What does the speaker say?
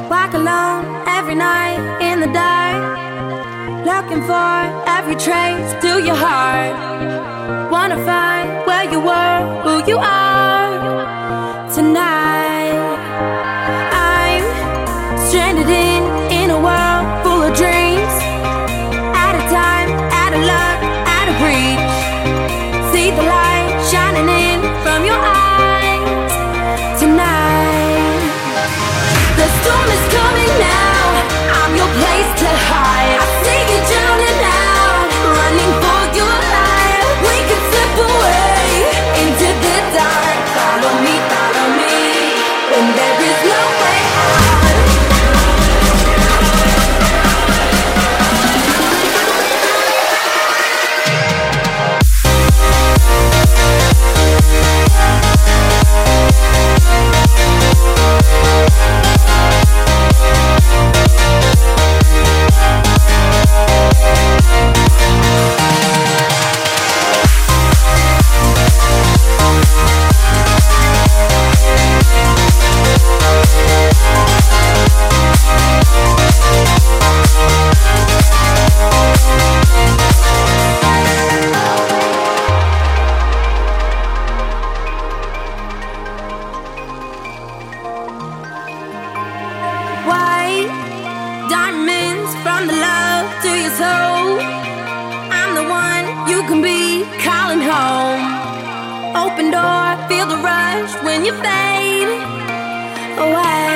Walk alone every night in the dark, looking for every trace to your heart. Wanna find where you were, who you are tonight. I'm stranded in a world full of dreams, out of time, out of luck, out of reach. See the light shining in from your eyes tonight. The storm is coming now, I'm your place to hide. I see you drowning out, running for your life. We could slip away into the dark. Follow me, when there is no way out. White diamonds from the love to your soul. I'm the one you can be calling home. Open door, feel the rush when you fade away.